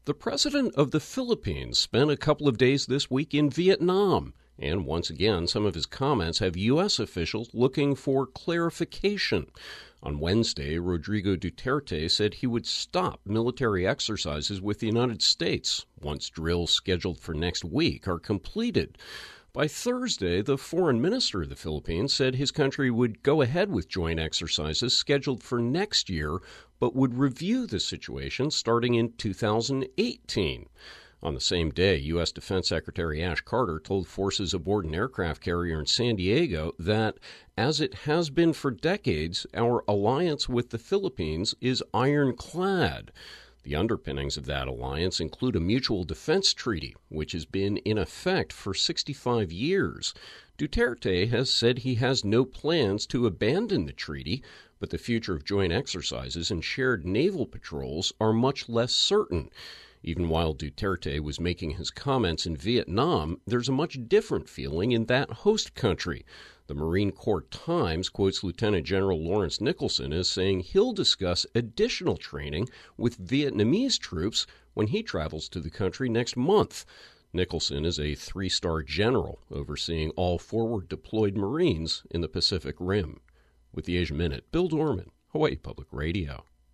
The president of the Philippines spent a couple of days this week in Vietnam, and once again, some of his comments have U.S. officials looking for clarification. On Wednesday, Rodrigo Duterte said he would stop military exercises with the United States once drills scheduled for next week are completed. By Thursday, the foreign minister of the Philippines said his country would go ahead with joint exercises scheduled for next year, but would review the situation starting in 2018. On the same day, U.S. Defense Secretary Ash Carter told forces aboard an aircraft carrier in San Diego that, as it has been for decades, our alliance with the Philippines is ironclad. The underpinnings of that alliance include a mutual defense treaty, which has been in effect for 65 years. Duterte has said he has no plans to abandon the treaty, but the future of joint exercises and shared naval patrols are much less certain. Even while Duterte was making his comments in Vietnam, there's a much different feeling in that host country. The Marine Corps Times quotes Lieutenant General Lawrence Nicholson as saying he'll discuss additional training with Vietnamese troops when he travels to the country next month. Nicholson is a 3-star general overseeing all forward deployed Marines in the Pacific Rim. With the Asia Minute, Bill Dorman, Hawaii Public Radio.